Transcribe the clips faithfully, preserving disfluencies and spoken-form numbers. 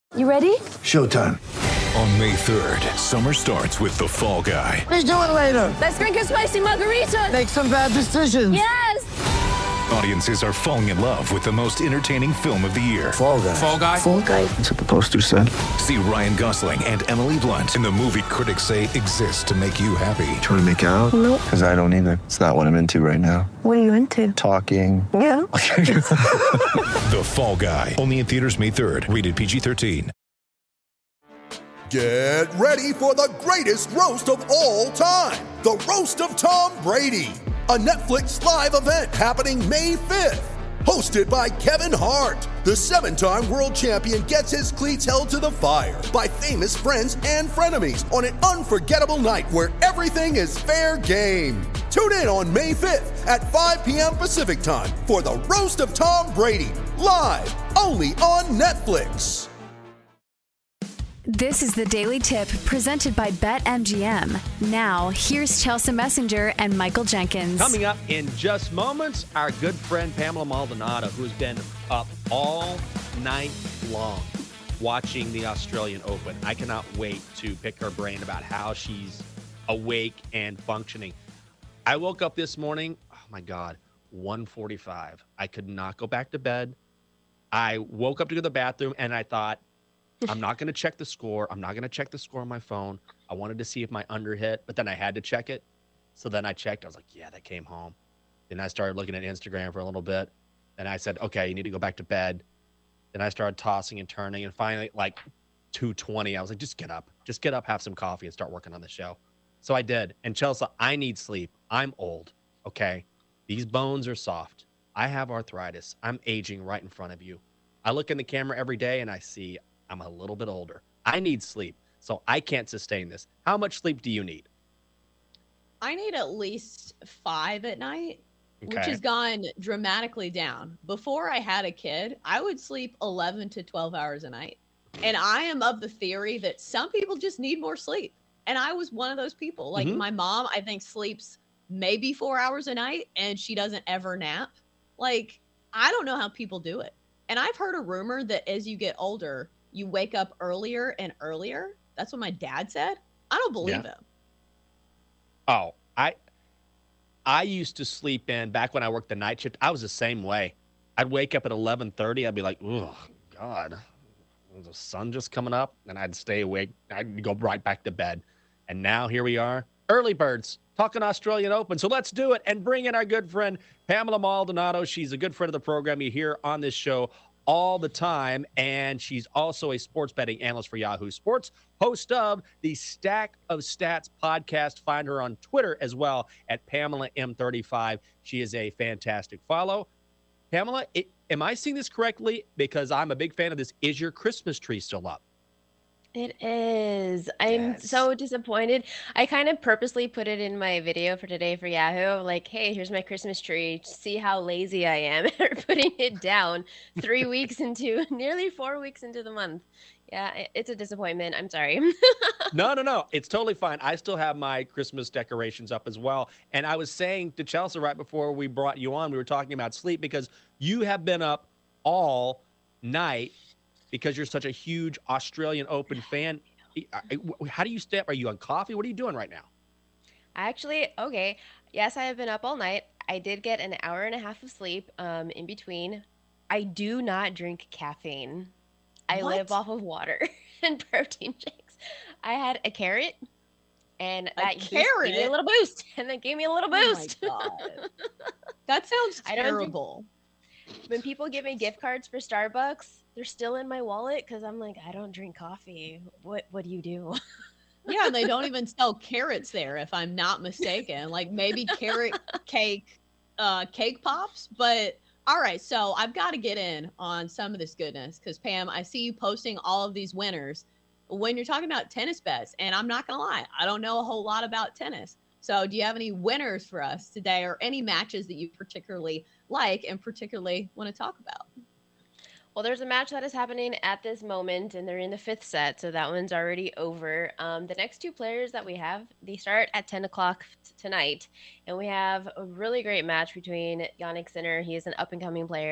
You ready? Showtime. On May third, summer starts with The Fall Guy. Let's do it later. Let's drink a spicy margarita. Make some bad decisions. Yes! Audiences are falling in love with the most entertaining film of the year. Fall Guy. Fall Guy? Fall guy. That's what the poster said. See Ryan Gosling and Emily Blunt in the movie critics say exists to make you happy. Trying to make it out? Nope. Because I don't either. It's not what I'm into right now. What are you into? Talking. Yeah. The Fall Guy. Only in theaters May third. Rated P G thirteen. Get ready for the greatest roast of all time, the Roast of Tom Brady, a Netflix live event happening May fifth. Hosted by Kevin Hart, the seven-time world champion gets his cleats held to the fire by famous friends and frenemies on an unforgettable night where everything is fair game. Tune in on May fifth at five p.m. Pacific time for the Roast of Tom Brady, live only on Netflix. This is the Daily Tip presented by BetMGM. Now, here's Chelsea Messenger and Michael Jenkins. Coming up in just moments, our good friend Pamela Maldonado, who's been up all night long watching the Australian Open. I cannot wait to pick her brain about how she's awake and functioning. I woke up this morning, oh my God, one forty-five. I could not go back to bed. I woke up to go to the bathroom and I thought, I'm not going to check the score. I'm not going to check the score on my phone. I wanted to see if my under hit, but then I had to check it. So then I checked. I was like, yeah, that came home. Then I started looking at Instagram for a little bit. And I said, okay, you need to go back to bed. Then I started tossing and turning. And finally, like two twenty, I was like, just get up. Just get up, have some coffee, and start working on the show. So I did. And Chelsea, I need sleep. I'm old, okay? These bones are soft. I have arthritis. I'm aging right in front of you. I look in the camera every day and I see I'm a little bit older. I need sleep, so I can't sustain this. How much sleep do you need? I need at least five at night, Okay. which has gone dramatically down. Before I had a kid, I would sleep eleven to twelve hours a night. And I am of the theory that some people just need more sleep. And I was one of those people. Like Mhm. my mom, I think, sleeps maybe four hours a night and she doesn't ever nap. Like, I don't know how people do it. And I've heard a rumor that as you get older, you wake up earlier and earlier. That's what my dad said. I don't believe Yeah. him. Oh, I I used to sleep in, back when I worked the night shift, I was the same way. I'd wake up at eleven thirty. I'd be like, oh, God, is the sun just coming up? And I'd stay awake. I'd go right back to bed. And now here we are, early birds, talking Australian Open. So let's do it and bring in our good friend, Pamela Maldonado. She's a good friend of the program. You hear on this show all the time, and she's also a sports betting analyst for Yahoo Sports, host of the Stack of Stats podcast. Find her on Twitter as well at Pamela M thirty-five. She is a fantastic follow. Pamela, it, am I seeing this correctly? Because I'm a big fan of this. Is your Christmas tree still up? It is. I'm Yes. so disappointed. I kind of purposely put it in my video for today for Yahoo. Like, hey, here's my Christmas tree. See how lazy I am at putting it down three weeks into, nearly four weeks into the month. Yeah, i- it's a disappointment. I'm sorry. No, no, no. It's totally fine. I still have my Christmas decorations up as well. And I was saying to Chelsea right before we brought you on, we were talking about sleep because you have been up all night because you're such a huge Australian Open fan. I- I- How do you stay up? Are you on coffee? What are you doing right now? Actually, okay. Yes, I have been up all night. I did get an hour and a half of sleep um, in between. I do not drink caffeine. I live What? off of water and protein shakes. I had a carrot, and A that boost- gave me a carrot? little boost, and that gave me a little Oh my boost. God. That sounds I don't think- terrible. When people give me gift cards for Starbucks, they're still in my wallet because I'm like, I don't drink coffee. What What do you do? Yeah, and they don't even sell carrots there, if I'm not mistaken. Like maybe carrot cake, uh, cake pops. But all right, so I've got to get in on some of this goodness because Pam, I see you posting all of these winners when you're talking about tennis bets, and I'm not gonna lie, I don't know a whole lot about tennis. So do you have any winners for us today, or any matches that you particularly like and particularly want to talk about? Well, there's a match that is happening at this moment, and they're in the fifth set, so that one's already over. Um, the next two players that we have, they start at ten o'clock t- tonight, and we have a really great match between Yannick Sinner. He is an up-and-coming player.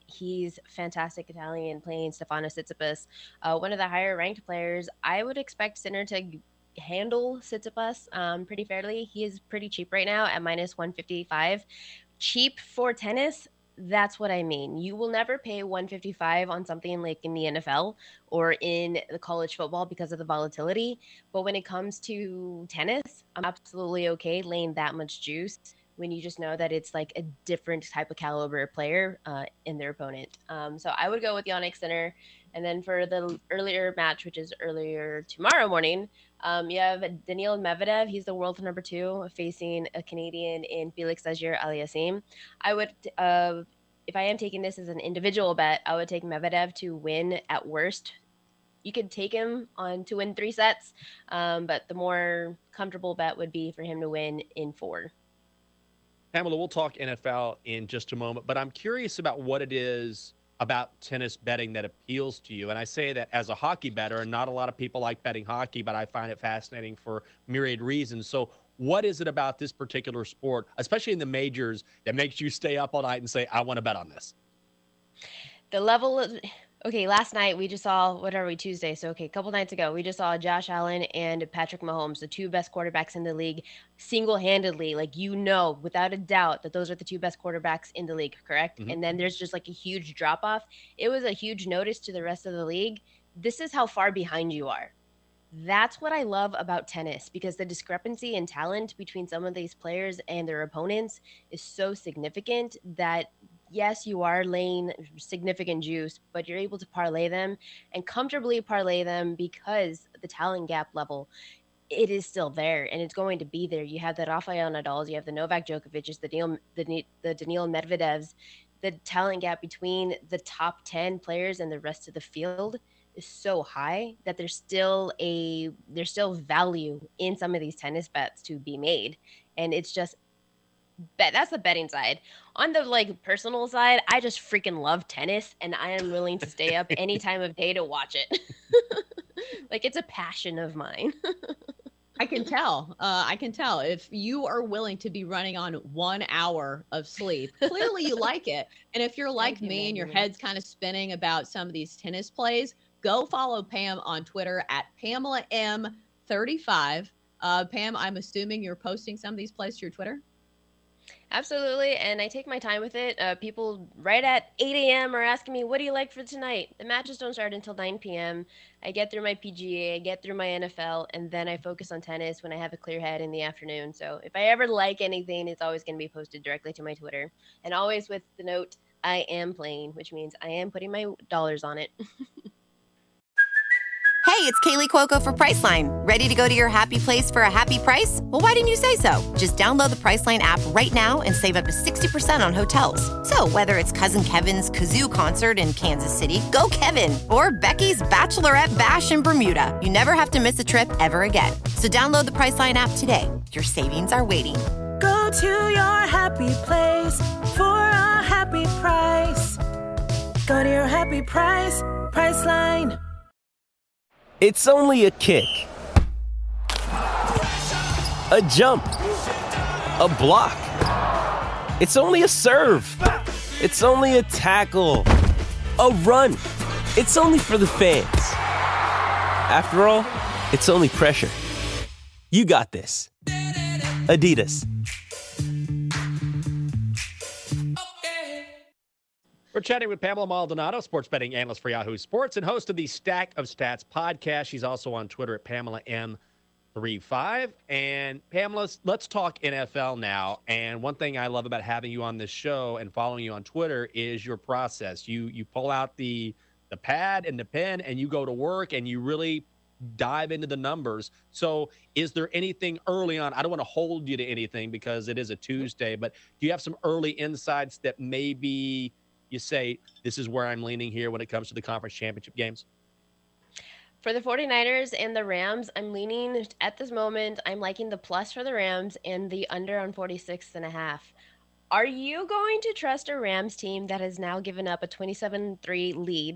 He's fantastic Italian playing Stefano Tsitsipas, uh, one of the higher ranked players. I would expect Sinner to handle Tsitsipas um, pretty fairly. He is pretty cheap right now at minus one fifty-five. Cheap for tennis. That's what I mean. You will never pay one fifty-five on something like in the N F L or in the college football because of the volatility. But when it comes to tennis, I'm absolutely okay laying that much juice when you just know that it's like a different type of caliber player uh, in their opponent. Um, so I would go with Jannik Sinner. And then for the earlier match, which is earlier tomorrow morning, um, you have Daniil Medvedev. He's the world number two, facing a Canadian in Felix Auger-Aliassime. I would, uh, if I am taking this as an individual bet, I would take Medvedev to win at worst. You could take him on to win three sets, um, but the more comfortable bet would be for him to win in four. Pamela, we'll talk N F L in just a moment, but I'm curious about what it is about tennis betting that appeals to you. And I say that as a hockey bettor, and not a lot of people like betting hockey, but I find it fascinating for myriad reasons. So what is it about this particular sport, especially in the majors, that makes you stay up all night and say, I want to bet on this? The level of, okay, last night we just saw, what are we, Tuesday? So, okay, a couple nights ago, we just saw Josh Allen and Patrick Mahomes, the two best quarterbacks in the league, single-handedly, like, you know, without a doubt that those are the two best quarterbacks in the league, correct? Mm-hmm. And then there's just like a huge drop-off. It was a huge notice to the rest of the league. This is how far behind you are. That's what I love about tennis, because the discrepancy in talent between some of these players and their opponents is so significant that yes, you are laying significant juice, but you're able to parlay them and comfortably parlay them because the talent gap level, it is still there and it's going to be there. You have the Rafael Nadals, you have the Novak Djokovic's, the Daniil, the, the Daniil Medvedevs. The talent gap between the top ten players and the rest of the field is so high that there's still a there's still value in some of these tennis bets to be made. And it's just bet that's the betting side. On the like personal side, I just freaking love tennis and I am willing to stay up any time of day to watch it. Like, it's a passion of mine. I can tell. Uh, I can tell if you are willing to be running on one hour of sleep. Clearly, you like it. And if you're like me and your head's kind of spinning about some of these tennis plays, go follow Pam on Twitter at Pamela M thirty-five. Uh, Pam, I'm assuming you're posting some of these plays to your Twitter. Absolutely, and I take my time with it. Uh, people right at eight a.m. are asking me, what do you like for tonight? The matches don't start until nine p.m. I get through my P G A, I get through my N F L, and then I focus on tennis when I have a clear head in the afternoon. So if I ever like anything, it's always going to be posted directly to my Twitter. And always with the note, I am playing, which means I am putting my dollars on it. Hey, it's Kaylee Cuoco for Priceline. Ready to go to your happy place for a happy price? Well, why didn't you say so? Just download the Priceline app right now and save up to sixty percent on hotels. So whether it's Cousin Kevin's Kazoo Concert in Kansas City, go Kevin, or Becky's Bachelorette Bash in Bermuda, you never have to miss a trip ever again. So download the Priceline app today. Your savings are waiting. Go to your happy place for a happy price. Go to your happy price, Priceline. It's only a kick, a jump, a block. It's only a serve. It's only a tackle, a run. It's only for the fans. After all, it's only pressure. You got this. Adidas. We're chatting with Pamela Maldonado, sports betting analyst for Yahoo Sports and host of the Stack of Stats podcast. She's also on Twitter at Pamela M thirty-five. And Pamela, let's talk N F L now. And one thing I love about having you on this show and following you on Twitter is your process. You you pull out the the pad and the pen and you go to work and you really dive into the numbers. So is there anything early on? I don't want to hold you to anything because it is a Tuesday, but do you have some early insights that maybe you say, this is where I'm leaning here when it comes to the conference championship games? For the 49ers and the Rams, I'm leaning at this moment. I'm liking the plus for the Rams and the under on forty-six and a half. Are you going to trust a Rams team that has now given up a twenty-seven three lead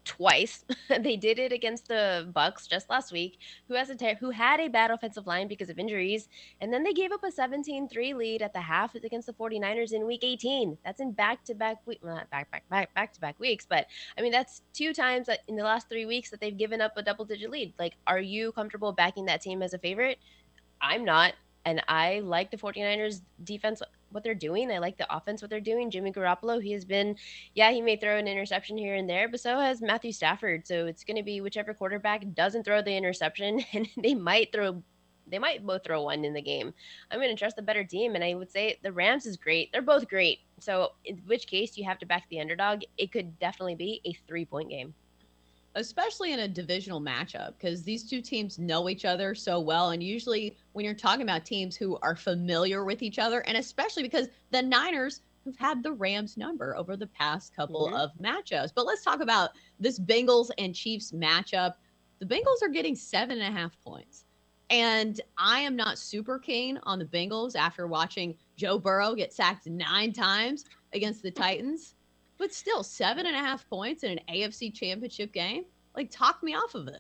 twice. They did it against the Bucks just last week, who has a ter- who had a bad offensive line because of injuries, and then they gave up a seventeen three lead at the half against the 49ers in week eighteen. That's in back-to-back week, well, not back back back back-to-back weeks, but I mean that's two times that in the last three weeks that they've given up a double-digit lead. Like, are you comfortable backing that team as a favorite? I'm not, and I like the 49ers defense, what they're doing. I like the offense, what they're doing. Jimmy Garoppolo, he has been, yeah, he may throw an interception here and there, but so has Matthew Stafford. So it's going to be whichever quarterback doesn't throw the interception, and they might throw, they might both throw one in the game. I'm going to trust the better team, and I would say the Rams is great. They're both great. So in which case you have to back the underdog. It could definitely be a three-point game. Especially in a divisional matchup, because these two teams know each other so well. And usually when you're talking about teams who are familiar with each other, and especially because the Niners have had the Rams number over the past couple mm-hmm. of matchups. But let's talk about this Bengals and Chiefs matchup. The Bengals are getting seven and a half points. And I am not super keen on the Bengals after watching Joe Burrow get sacked nine times against the Titans. But still, seven and a half points in an A F C championship game? Like, talk me off of it.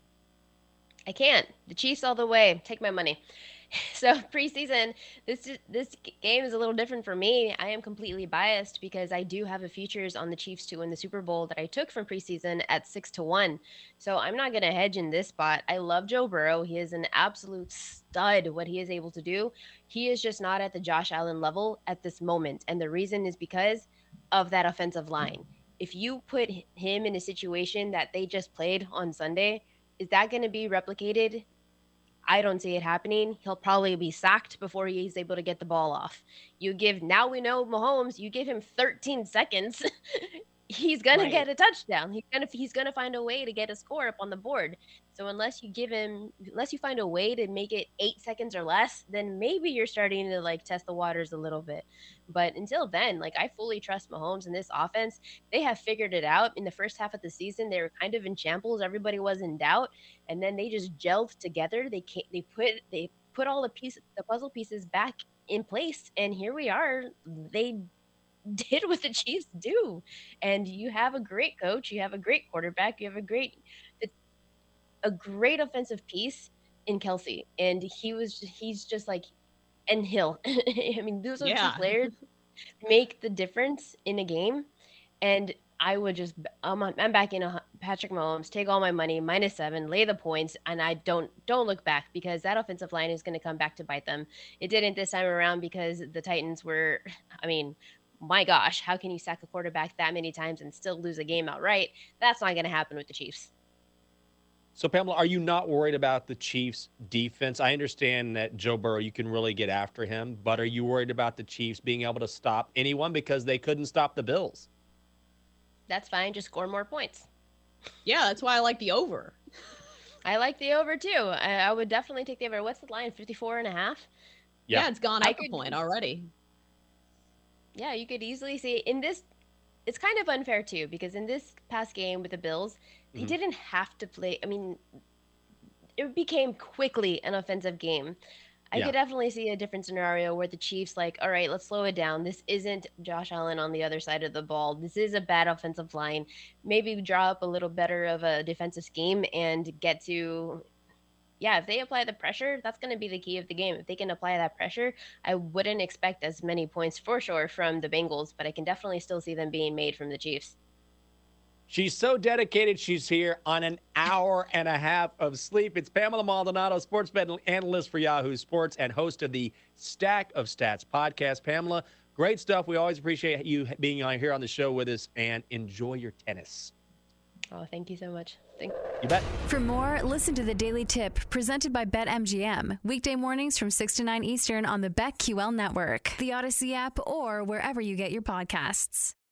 I can't. The Chiefs all the way. Take my money. So preseason, this this game is a little different for me. I am completely biased because I do have a futures on the Chiefs to win the Super Bowl that I took from preseason at six to one. So I'm not going to hedge in this spot. I love Joe Burrow. He is an absolute stud, what he is able to do. He is just not at the Josh Allen level at this moment. And the reason is because of that offensive line. If you put him in a situation that they just played on Sunday, is that going to be replicated? I don't see it happening. He'll probably be sacked before he's able to get the ball off. You give, now we know Mahomes, you give him thirteen seconds, he's going right. to get a touchdown. He's going to he's going to find a way to get a score up on the board. So unless you give him, unless you find a way to make it eight seconds or less, then maybe you're starting to like test the waters a little bit. But until then, like I fully trust Mahomes in this offense. They have figured it out. In the first half of the season, they were kind of in shambles. Everybody was in doubt, and then they just gelled together. They came, they put they put all the pieces, the puzzle pieces back in place, and here we are. They did what the Chiefs do, and you have a great coach, you have a great quarterback, you have a great a great offensive piece in Kelsey, and he was he's just like, and Hill. I mean, those are yeah. two players make the difference in a game, and I would just I'm I'm backing a Patrick Mahomes, take all my money, minus seven, lay the points, and I don't don't look back because that offensive line is going to come back to bite them. It didn't this time around because the Titans were, I mean, my gosh, how can you sack a quarterback that many times and still lose a game outright? That's not going to happen with the Chiefs. So, Pamela, are you not worried about the Chiefs' defense? I understand that Joe Burrow, you can really get after him, but are you worried about the Chiefs being able to stop anyone because they couldn't stop the Bills? That's fine. Just score more points. Yeah, that's why I like the over. I like the over, too. I, I would definitely take the over. What's the line, fifty-four and a half? Yeah, yeah it's gone up I a could, point already. Yeah, you could easily see in this. It's kind of unfair, too, because in this past game with the Bills, they mm-hmm. didn't have to play. I mean, it became quickly an offensive game. I yeah. could definitely see a different scenario where the Chiefs like, all right, let's slow it down. This isn't Josh Allen on the other side of the ball. This is a bad offensive line. Maybe draw up a little better of a defensive scheme and get to, yeah, if they apply the pressure, that's going to be the key of the game. If they can apply that pressure, I wouldn't expect as many points for sure from the Bengals, but I can definitely still see them being made from the Chiefs. She's so dedicated. She's here on an hour and a half of sleep. It's Pamela Maldonado, sports betting analyst for Yahoo Sports and host of the Stack of Stats podcast. Pamela, great stuff. We always appreciate you being on here on the show with us, and enjoy your tennis. Oh, thank you so much. Thank you. Bet. For more, listen to the Daily Tip presented by BetMGM. Weekday mornings from six to nine Eastern on the BetQL network, the Odyssey app, or wherever you get your podcasts.